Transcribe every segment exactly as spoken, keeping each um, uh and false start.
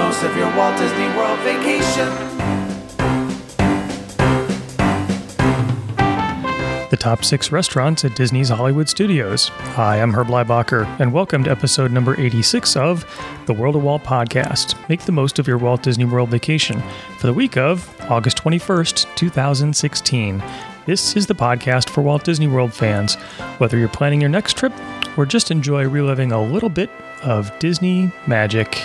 most of your Walt Disney World vacation. The top six restaurants at Disney's Hollywood Studios. Hi, I'm Herb Leibacher, and welcome to episode number eighty-six of the World of Walt podcast. Make the most of your Walt Disney World vacation for the week of August twenty-first, twenty sixteen. This is the podcast for Walt Disney World fans, whether you're planning your next trip or just enjoy reliving a little bit of Disney magic.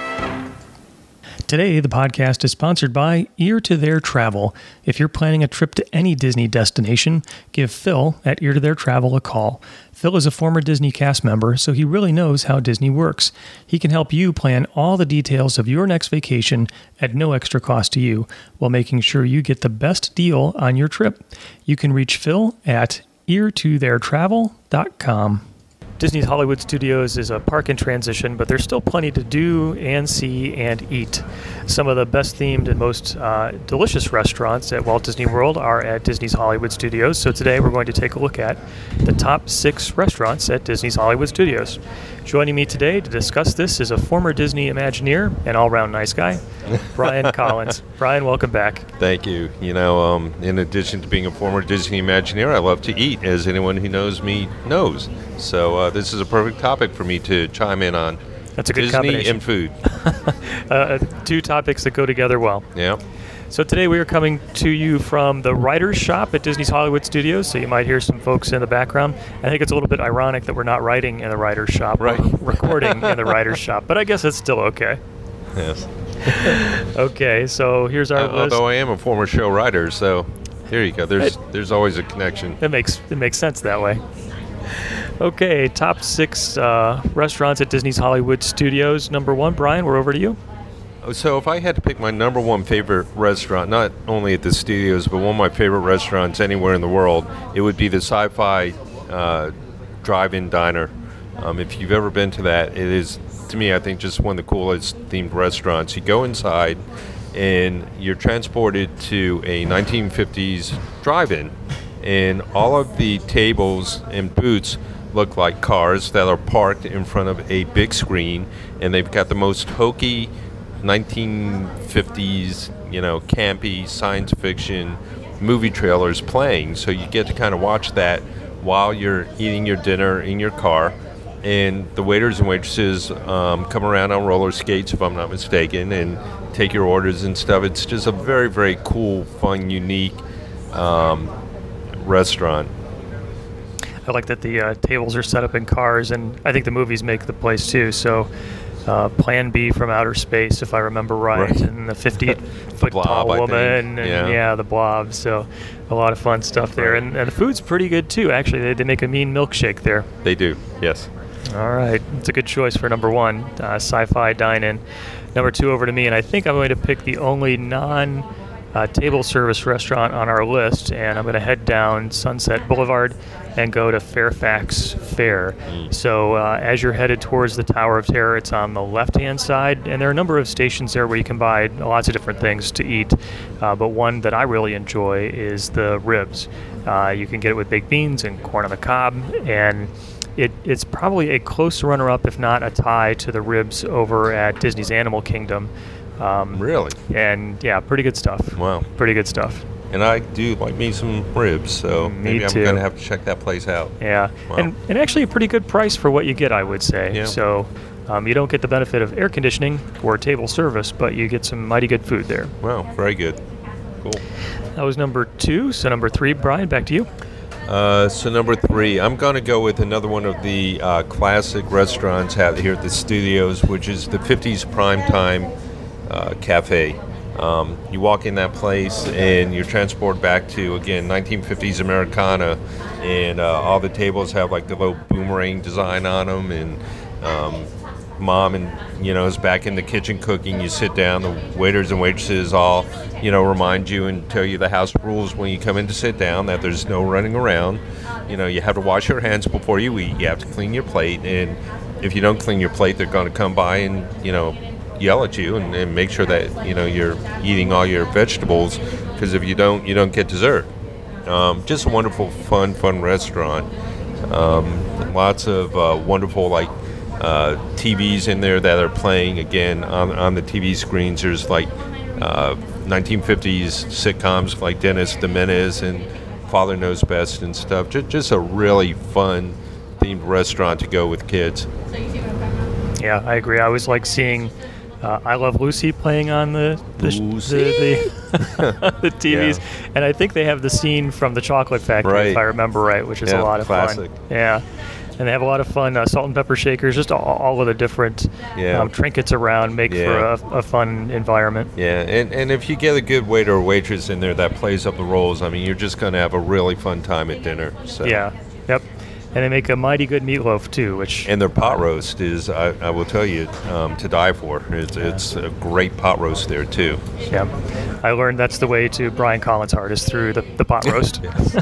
Today, the podcast is sponsored by Ear to Their Travel. If you're planning a trip to any Disney destination, give Phil at Ear to Their Travel a call. Phil is a former Disney cast member, so he really knows how Disney works. He can help you plan all the details of your next vacation at no extra cost to you, while making sure you get the best deal on your trip. You can reach Phil at ear to their travel dot com. Disney's Hollywood Studios is a park in transition, but there's still plenty to do and see and eat. Some of the best themed and most uh, delicious restaurants at Walt Disney World are at Disney's Hollywood Studios. So today we're going to take a look at the top six restaurants at Disney's Hollywood Studios. Joining me today to discuss this is a former Disney Imagineer and all-round nice guy, Brian Collins. Brian, welcome back. Thank you. You know, um, in addition to being a former Disney Imagineer, I love to eat, as anyone who knows me knows. So uh, this is a perfect topic for me to chime in on. That's a good Disney combination. and food. uh, two topics that go together well. Yeah. So today we are coming to you from the Writer's Shop at Disney's Hollywood Studios, so you might hear some folks in the background. I think it's a little bit ironic that we're not writing in the Writer's Shop, right. We're recording in the Writer's Shop, but I guess it's still okay. Yes. Okay, so here's our uh, list. Although I am a former show writer, so there you go. There's it, there's always a connection. It makes it makes sense that way. Okay, top six uh, restaurants at Disney's Hollywood Studios. Number one, Brian, we're over to you. So if I had to pick my number one favorite restaurant, not only at the studios, but one of my favorite restaurants anywhere in the world, it would be the Sci-Fi uh, Drive-In Diner. Um, if you've ever been to that, it is, to me, I think, just one of the coolest themed restaurants. You go inside, and you're transported to a nineteen fifties drive-in, and all of the tables and booths look like cars that are parked in front of a big screen, and they've got the most hokey nineteen fifties, you know, campy science fiction movie trailers playing. So you get to kind of watch that while you're eating your dinner in your car. And the waiters and waitresses um, come around on roller skates, if I'm not mistaken, and take your orders and stuff. It's just a very, very cool, fun, unique um, restaurant. I like that the uh, tables are set up in cars, and I think the movies make the place too. So uh, Plan B from Outer Space, if I remember right, right. and the fifty-foot tall woman, and yeah. yeah, the Blob. So a lot of fun stuff there, right. and, and the food's pretty good too. Actually, they, they make a mean milkshake there. They do, yes. All right, it's a good choice for number one, uh, Sci-Fi Dine-In. Number two, over to me, and I think I'm going to pick the only non. Uh, table service restaurant on our list, and I'm going to head down Sunset Boulevard and go to Fairfax Fair. Mm. So uh, as you're headed towards the Tower of Terror, it's on the left-hand side, and there are a number of stations there where you can buy lots of different things to eat, uh, but one that I really enjoy is the ribs. Uh, you can get it with baked beans and corn on the cob, and It, it's probably a close runner-up, if not a tie, to the ribs over at Disney's Animal Kingdom. Um, really? And yeah, pretty good stuff. Wow. Pretty good stuff. And I do like me some ribs, so me maybe I'm too. going to have to check that place out. Yeah. Wow. And, and actually a pretty good price for what you get, I would say. Yeah. So um, you don't get the benefit of air conditioning or table service, but you get some mighty good food there. Wow, very good. Cool. That was number two. So number three, Brian, back to you. Uh, so number three, I'm going to go with another one of the uh, classic restaurants out here at the studios, which is the fifties Primetime uh, Cafe. Um, you walk in that place and you're transported back to, again, nineteen fifties Americana, and uh, all the tables have like the little boomerang design on them, and um, mom and you know is back in the kitchen cooking. You sit down, the waiters and waitresses all you know remind you and tell you the house rules when you come in to sit down, that there's no running around. You know, you have to wash your hands before you eat. You have to clean your plate, and if you don't clean your plate, they're going to come by and you know yell at you and, and make sure that you know you're eating all your vegetables, because if you don't, you don't get dessert. Um, just a wonderful, fun, fun restaurant. Um, lots of uh, wonderful like uh, T Vs in there that are playing again on on the T V screens. There's like uh, nineteen fifties sitcoms like Dennis the Menace and Father Knows Best and stuff. Just, just a really fun themed restaurant to go with kids. Yeah, I agree. I always like seeing uh, I Love Lucy playing on the the, Lucy? the, the, the T Vs, Yeah. and I think they have the scene from the Chocolate Factory, Right. if I remember right, which is Yeah, a lot of classic. fun. Yeah, and they have a lot of fun uh, salt and pepper shakers, just all, all of the different Yeah. um, trinkets around make Yeah. for a, a fun environment. Yeah, and, and if you get a good waiter or waitress in there that plays up the roles, I mean, you're just going to have a really fun time at dinner. So. Yeah, yep. And they make a mighty good meatloaf too, which And their pot roast is, I, I will tell you, um, to die for. It's, it's a great pot roast there, too. yeah, I learned that's the way to Brian Collins' heart is through the, the pot roast.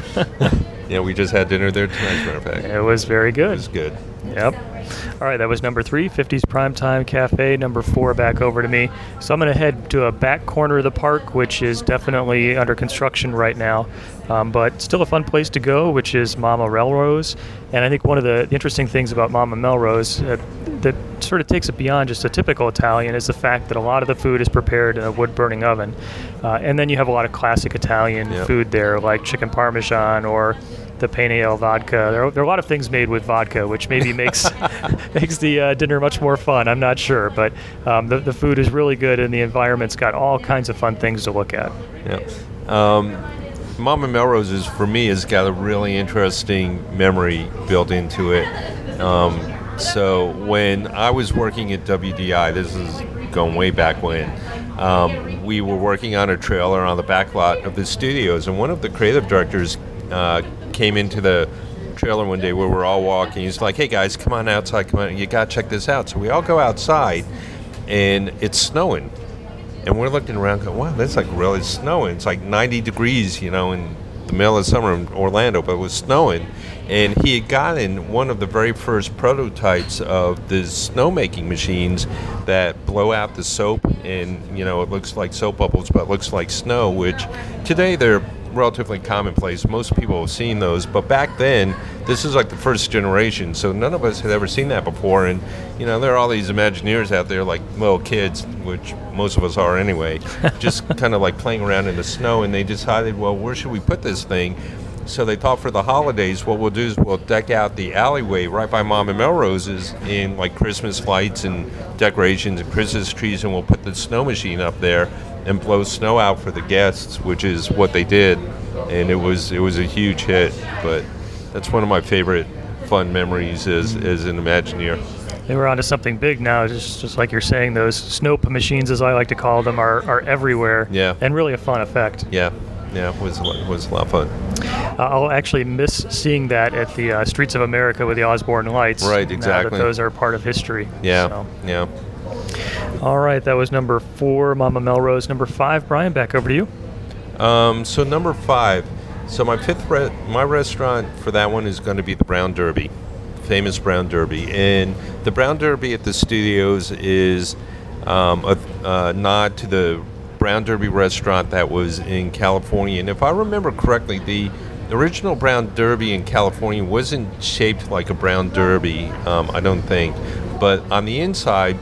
Yeah, we just had dinner there tonight, as a matter of fact. It was very It good. was good. Yep. All right, that was number three, fifties Primetime Cafe. Number four, back over to me. So I'm going to head to a back corner of the park, which is definitely under construction right now, um, but still a fun place to go, which is Mama Melrose. And I think one of the interesting things about Mama Melrose uh, that sort of takes it beyond just a typical Italian is the fact that a lot of the food is prepared in a wood-burning oven. Uh, and then you have a lot of classic Italian Yep. food there, like chicken parmesan or the penne al vodka. There are, there are a lot of things made with vodka, which maybe makes makes the uh, dinner much more fun. I'm not sure, but um, the, the food is really good, and the environment's got all kinds of fun things to look at. Yeah. Um, Mama Melrose's, for me, has got a really interesting memory built into it. Um, so when I was working at W D I, this is going way back when, um, we were working on a trailer on the back lot of the studios, and one of the creative directors uh, came into the trailer one day where we're all walking. He's like, "Hey guys, come on outside, come on, you gotta check this out." So we all go outside, and it's snowing. And we're looking around going, wow, that's like really snowing. It's like ninety degrees, you know, in the middle of summer in Orlando, but it was snowing. And he had gotten one of the very first prototypes of the snowmaking machines that blow out the soap, and, you know, it looks like soap bubbles, but it looks like snow, which today they're relatively commonplace. Most people have seen those, but back then, this is like the first generation, so none of us had ever seen that before. And you know, there are all these Imagineers out there, like little kids, which most of us are anyway, just kind of like playing around in the snow. And they decided, well, where should we put this thing? So they thought for the holidays, what we'll do is we'll deck out the alleyway right by Mama Melrose's in like Christmas lights and decorations and Christmas trees, and we'll put the snow machine up there and blow snow out for the guests, which is what they did, and it was it was a huge hit. But that's one of my favorite fun memories as as an Imagineer. They were onto something big now, just just like you're saying. Those snow machines, as I like to call them, are, are everywhere. Yeah. And really a fun effect. Yeah, yeah, it was a lot- was a lot of fun. Uh, I'll actually miss seeing that at the uh, Streets of America with the Osborne lights. Right, Now exactly. that those are part of history. Yeah, So. yeah. All right, that was number four, Mama Melrose. Number five, Brian, back over to you. Um, so number five. So my fifth, re- my restaurant for that one is going to be the Brown Derby, famous Brown Derby, and the Brown Derby at the studios is um, a, a nod to the Brown Derby restaurant that was in California. And if I remember correctly, the original Brown Derby in California wasn't shaped like a Brown Derby, um, I don't think, but on the inside,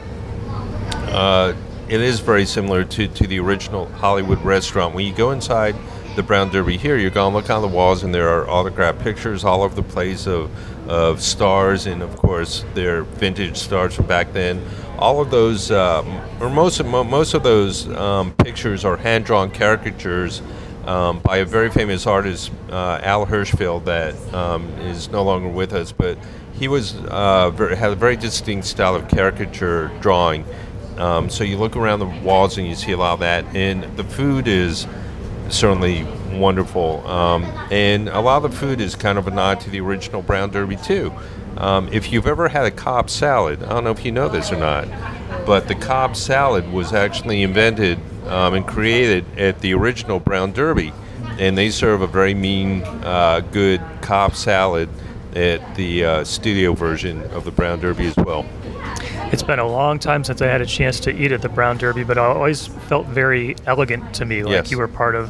uh, it is very similar to, to the original Hollywood restaurant. When you go inside the Brown Derby here, you're going to look on the walls, and there are autographed pictures all over the place of, of stars, and of course, they're vintage stars from back then. All of those, um, or most of, mo- most of those um, pictures are hand-drawn caricatures um, by a very famous artist, uh, Al Hirschfeld, that um, is no longer with us, but he was uh, very, had a very distinct style of caricature drawing. Um, so you look around the walls and you see a lot of that, and the food is certainly wonderful. Um, and a lot of the food is kind of a nod to the original Brown Derby too. Um, if you've ever had a Cobb salad, I don't know if you know this or not, but the Cobb salad was actually invented um, and created at the original Brown Derby, and they serve a very mean, uh, good Cobb salad at the uh, studio version of the Brown Derby as well. It's been a long time since I had a chance to eat at the Brown Derby, but it always felt very elegant to me, like Yes. you were part of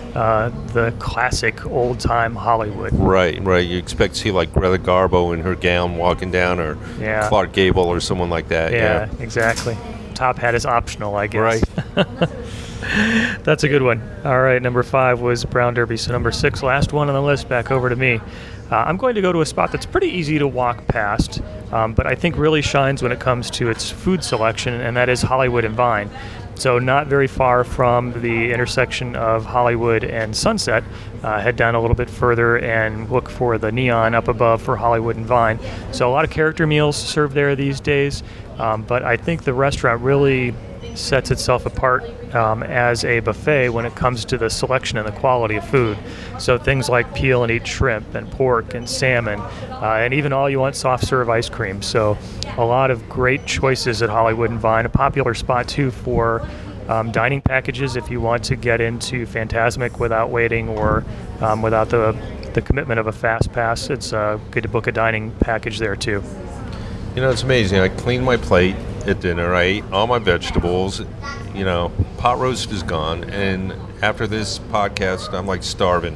uh, the classic old-time Hollywood. Right, right. You expect to see like Greta Garbo in her gown walking down, or Yeah. Clark Gable or someone like that. Yeah, exactly. Top hat is optional, I guess. Right. That's a good one. All right, number five was Brown Derby. So number six, last one on the list, back over to me. Uh, I'm going to go to a spot that's pretty easy to walk past, um, but I think really shines when it comes to its food selection, and that is Hollywood and Vine. So not very far from the intersection of Hollywood and Sunset. Uh, head down a little bit further and look for the neon up above for Hollywood and Vine. So a lot of character meals served there these days, um, but I think the restaurant really sets itself apart um, as a buffet when it comes to the selection and the quality of food. So things like peel and eat shrimp and pork and salmon, uh, and even all you want soft serve ice cream. So a lot of great choices at Hollywood and Vine. A popular spot too for um, dining packages if you want to get into Fantasmic without waiting or um, without the the commitment of a fast pass. It's uh, good to book a dining package there too. You know, it's amazing. I cleaned my plate at dinner. I ate all my vegetables. You know, pot roast is gone. And after this podcast, I'm like starving.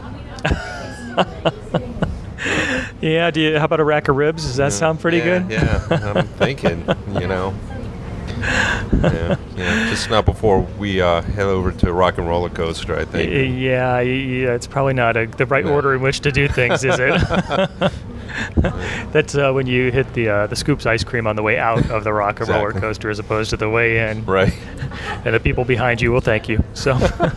Yeah, do you, how about a rack of ribs? Does that sound pretty yeah, good? Yeah, I'm thinking, you know. Yeah, yeah, just not before we uh, head over to Rock and Roller Coaster, I think. Yeah, yeah, it's probably not a, the right order in which to do things, is it? That's uh, when you hit the uh, the Scoops ice cream on the way out of the Rock and Roller Exactly. Coaster as opposed to the way in. Right. And the people behind you will thank you. So,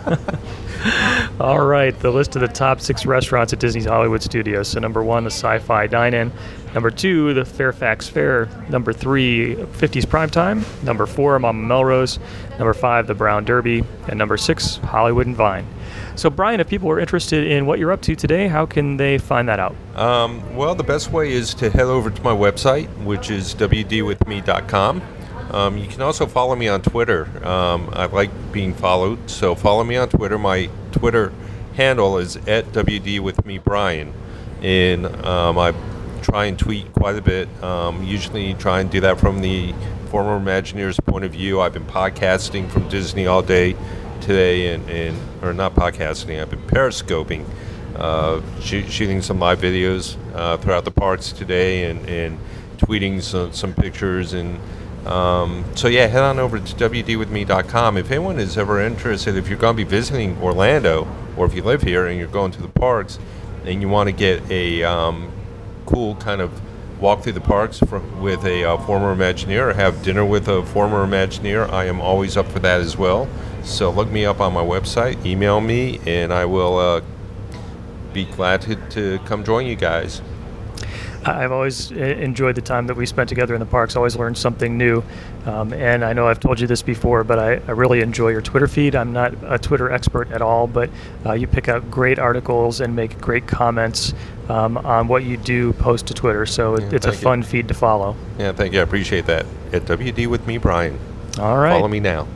all right, the list of the top six restaurants at Disney's Hollywood Studios. So number one, the Sci-Fi Dine-In. Number two, the Fairfax Fair. Number three, fifties Primetime. Number four, Mama Melrose. Number five, the Brown Derby. And number six, Hollywood and Vine. So, Brian, if people are interested in what you're up to today, how can they find that out? Um, well, the best way is to head over to my website, which is w d with me dot com. Um, you can also follow me on Twitter. Um, I like being followed, so follow me on Twitter. My Twitter handle is at w d with me brian, and um, I try and tweet quite a bit. Um, usually try and do that from the former Imagineers' point of view. I've been podcasting from Disney all day today, and, and or not podcasting, I've been periscoping, uh, shoot, shooting some live videos uh, throughout the parks today, and, and tweeting some, some pictures. And um, so yeah, head on over to w d with me dot com. If anyone is ever interested, if you're going to be visiting Orlando, or if you live here and you're going to the parks and you want to get a um, cool kind of walk through the parks from, with a uh, former Imagineer, or have dinner with a former Imagineer, I am always up for that as well. So look me up on my website, email me, and I will uh, be glad to, to come join you guys. I've always enjoyed the time that we spent together in the parks. Always learned something new. Um, and I know I've told you this before, but I, I really enjoy your Twitter feed. I'm not a Twitter expert at all, but uh, you pick out great articles and make great comments um, on what you do post to Twiter. So Yeah, it's a thank fun you. feed to follow. Yeah, thank you. I appreciate that. At W D with me, Brian. All right. Follow me now.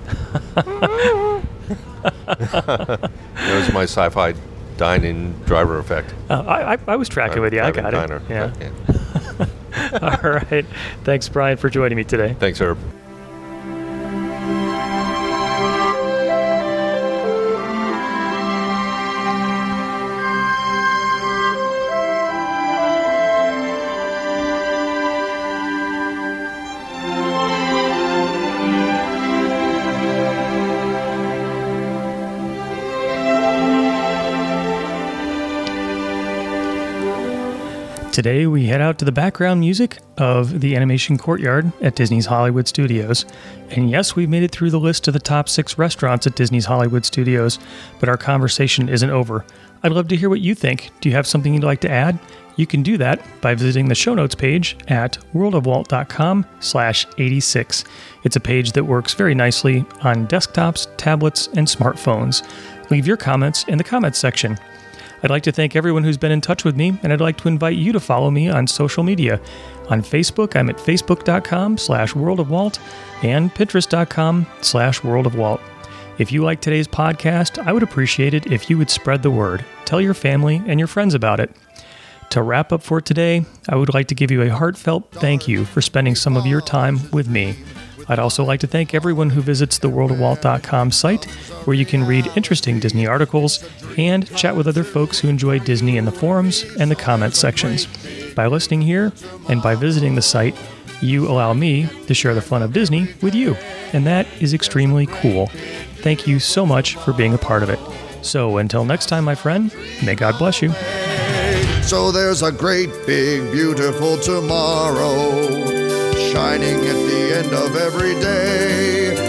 That was my sci-fi dine-in driver effect. Uh, I, I, I was tracking with you. I got Diner. it. Yeah. Okay. All right. Thanks, Brian, for joining me today. Thanks, Herb. Today, we head out to the background music of the Animation Courtyard at Disney's Hollywood Studios. And yes, we've made it through the list of the top six restaurants at Disney's Hollywood Studios, but our conversation isn't over. I'd love to hear what you think. Do you have something you'd like to add? You can do that by visiting the show notes page at worldofwalt.com slash 86. It's a page that works very nicely on desktops, tablets, and smartphones. Leave your comments in the comments section. I'd like to thank everyone who's been in touch with me, and I'd like to invite you to follow me on social media. On Facebook, I'm at facebook.com slash worldofwalt and pinterest.com slash worldofwalt. If you like today's podcast, I would appreciate it if you would spread the word. Tell your family and your friends about it. To wrap up for today, I would like to give you a heartfelt thank you for spending some of your time with me. I'd also like to thank everyone who visits the world of walt dot com site, where you can read interesting Disney articles and chat with other folks who enjoy Disney in the forums and the comment sections. By listening here and by visiting the site, you allow me to share the fun of Disney with you, and that is extremely cool. Thank you so much for being a part of it. So until next time, my friend, may God bless you. So there's a great, big, beautiful tomorrow, shining at the end of every day.